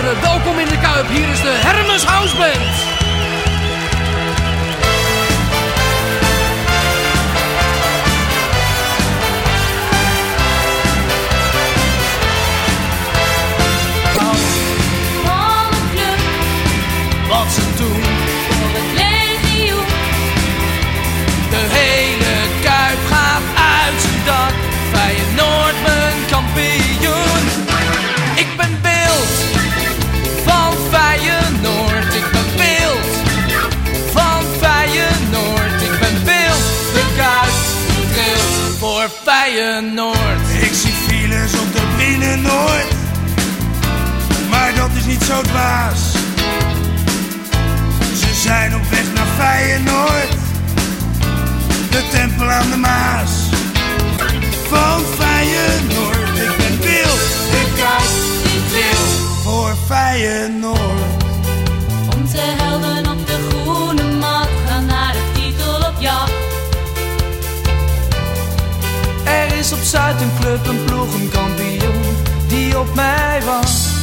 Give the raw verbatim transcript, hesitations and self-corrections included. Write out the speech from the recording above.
heren, welkom in de Kuip. Hier is de Hermes House Band. Wat ze doen voor het legioen. De hele Kuip gaat uit zijn dak. Feyenoord mijn kampioen. Ik ben beeld van Feyenoord. Ik ben beeld van Feyenoord. Ik ben beeld, de Kuip trilt voor Feyenoord. Ik zie files op de Brienenoord, maar dat is niet zo dwaas. Ze zijn op weg naar Feyenoord, de tempel aan de Maas. Van Feyenoord, ik ben wild, ik kijk, ik wil voor Feyenoord. Onze helden op de groene mat gaan naar de titel op jacht. Er is op Zuid een club, een ploeg, een kampioen die op mij wacht.